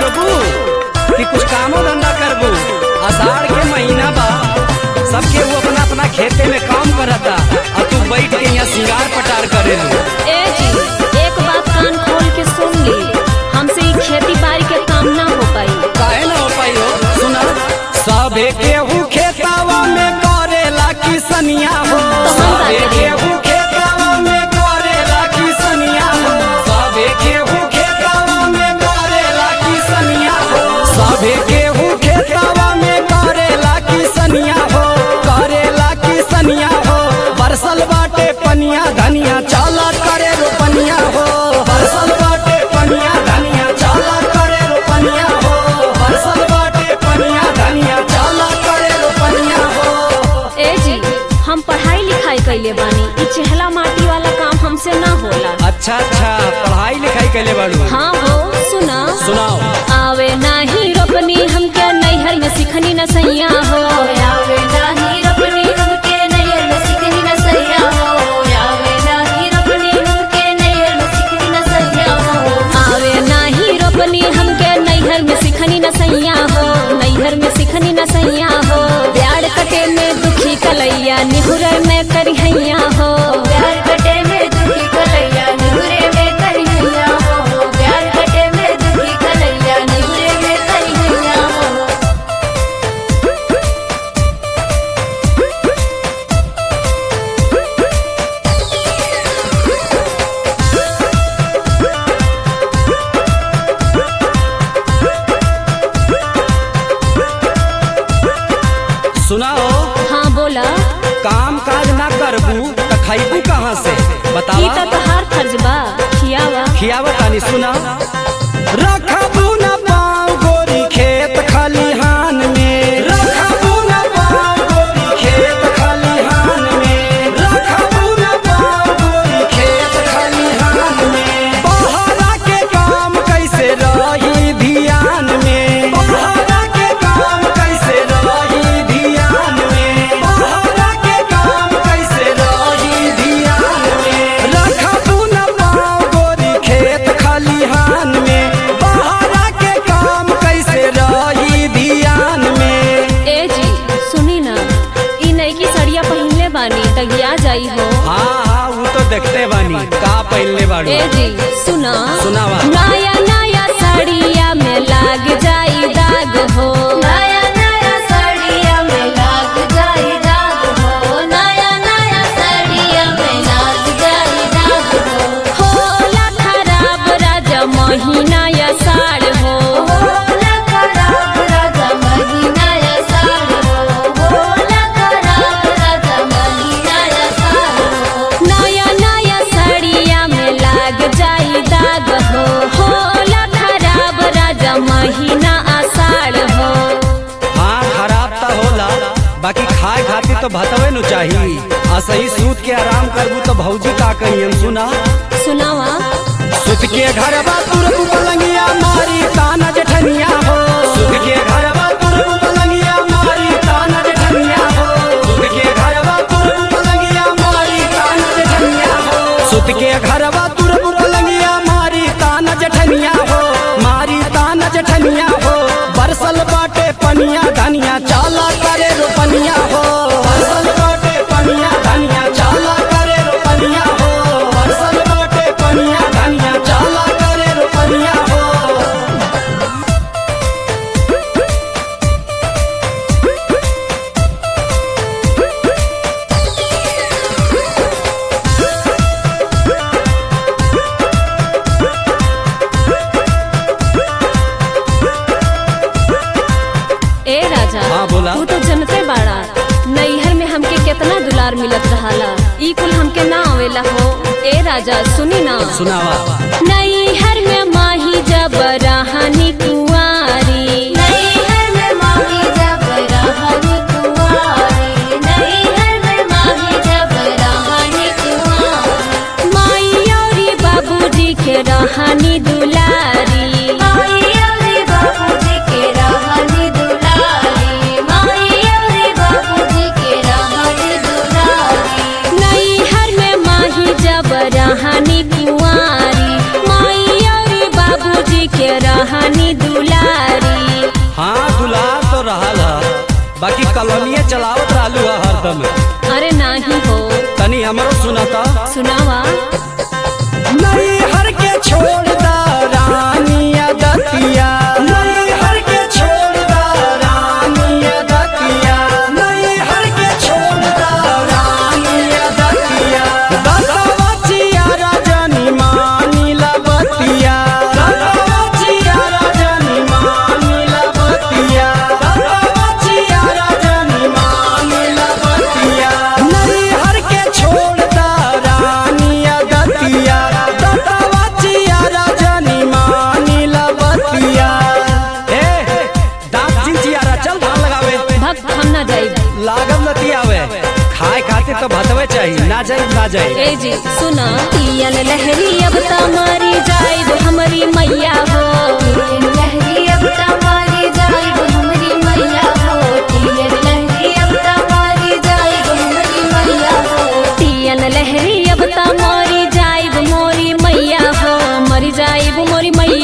करबू कि कुछ कामो धंधा करबू? आषाढ़ के महीना बा, सबके वो अपना अपना खेते में काम करता और तू बैठ के यहाँ सिंगार पटार करेलू। ए जी, एक बात कान खोल के सुन ली, हमसे खेती बाड़ी के काम ना हो पाई। काहे ना हो पाई हो? सुना, सबे केहू खेतावा में करेला किसनिया हो, सबे केहू खेतावा में करेला किसनिया हो, सबे केहू खेतावा में करेला किसनिया हो, सबे केहू खेतावा में करेला किसनिया हो, करेला किसनिया हो। बरसल बाटे पनिया धनिया चाला करे रोपनिया हो, बरसल बाटे पनिया धनिया चाला करे रोपनिया हो, बरसल बाटे पनिया धनिया चाला करे रोपनिया हो। ए जी, हम पढ़ाई लिखाई कैले बानी, ई चहला माटी वाला काम हमसे ना होला। अच्छा अच्छा, पढ़ाई लिखाई कैले बाड़ू? हाँ हो, सुना सुनाओ। आवे नाही रोपनी हमके नैहर में सिखनी न सैया हो, आवे नाही रोपनी हमके नैहर में सिखनी न सैया हो, आवे नाही रोपनी हमके नैहर में सिखनी न सैया हो, आवे नाही रोपनी हमके नैहर में सिखनी न सैया हो, नैहर में सिखनी न सैया हो। ब्याड़ कटे में दुखी कलैया निहुरे में करिहैया हो, ब्याड़ कटे में दुखी कलैया निहुरे में करिहैया हो, ब्याड़ कटे में दुखी कलैया निहुरे में करिहैया हो। सुनाओ। हाँ बोला। काम काज ना करबू त खैबू कहाँ से? ई बतावा। त तोहार फर्ज बा, खियावा। खियावा तानी। सुना, रखबू न पाँव गोरी खेत खलिहान में, रखबू न पाँव गोरी खेत खलिहान में, रखबू न पाँव गोरी खेत खलिहान में। बहरा के काम कैसे रही ध्यान में, बहरा के काम कैसे रही ध्यान में, बहरा के काम कैसे रही ध्यान में। रखबू न पाँव गोरी खेत खलिहान में, बहरा के काम कैसे रही ध्यान में। ए जी, सुनी ना, ई नईकी सड़िया पहिनले बानी तगिया जाई हो। हाँ हाँ, वो तो देखते बानी का पहनले बाड़ू। ए जी, सुना। सुनावा। नया नया साड़िया में लाग जाई दाग हो, नया नया साड़िया में लाग जाई दाग हो, नया नया साड़िया में लाग जाई दाग हो। होला खराब राजा महीना या साड़ हो, होला खराब राजा महीना या साड़ हो, होला खराब राजा महीना या साड़ हो। नया नया साड़िया में लाग जाई दाग हो, होला खराब राजा महीना आषाढ़ हो। हाँ, खराब तो होला, बाकी खाए खातिर तो भतवे नु चाहिए। आ सही सूत के आराम करबू तो भौजी का कहियन। सुना, सुनावा। सुत के घरवा तुरबू पलंगिया मारी ताना जेठनिया हो, सुत के घरवा तुरबू पलंगिया मारी ताना जेठनिया हो, सुत के घरवा तुरबू पलंगिया मारी ताना जेठनिया हो, सुत के घरवा तुरबू पलंगिया मारी ताना जेठनिया हो, मारी ताना जेठनिया हो। बरसल बाटे पनिया धनिया चाला करे रोपनिया हो, बरसल बाटे पनिया धनिया चाला करे रोपनिया हो, बरसल बाटे पनिया धनिया चाला करे रोपनिया हो। ए राजा, हाँ, बोला। तू तो जनते बाड़ा, नैहर में हमके कितना दुलार मिलत रहाला, ई कुल हमके ना आवेला हो। ए राजा, सुनी ना। सुनावा। नैहर में माही जब रहनी कुंवारी, नैहर में माही जब रहनी कुंवारी, नैहर में माही जब रहनी कुंवारी। माई औरी बाबूजी के रहनी दुलारी, माई औरी बाबूजी के रहनी दुलारी, माई औरी बाबूजी के रहनी दुलारी। नैहर में माही जब रहनी कुंवारी, माई औरी बाबूजी के रहनी दुलारी। कलमिया चलावत रहलू हरदम। अरे नाही हो। तनी हमरो सुनाता। सुनावा। नहीं हर के छोड़ दा रानिया दतिया, नहीं हर के छोड़ दा रानिया दतिया, नहीं हर के छोड़ दा रानिया दतिया। दतवचिया राजनी मानी लबतिया, दतवचिया राजनी मानी लबतिया, दतवचिया राजनी मानी लबतिया। नहीं हर के छोड़ दा रानिया दतिया, दतवचिया राजनी मानी लबतिया। ए दांत जिंजियारा चल धान लगावे। भक्त हम ना जाई। लागम नती आवे, खाए खातिर तो भतवे चाहिए, ना जाए ना जाए। ए जी सुना। पियल लहरी अब तमारी जाइब हमारी मैया हो। पियल लहरी अब तमारी जाइब हमारी मैया हो। पियल लहरी अब तमारी जाइब हमारी मैया हो। पियल लहरी अब तमारी जाइब मोरी मैया हो। मरी जाइब मोरी मैया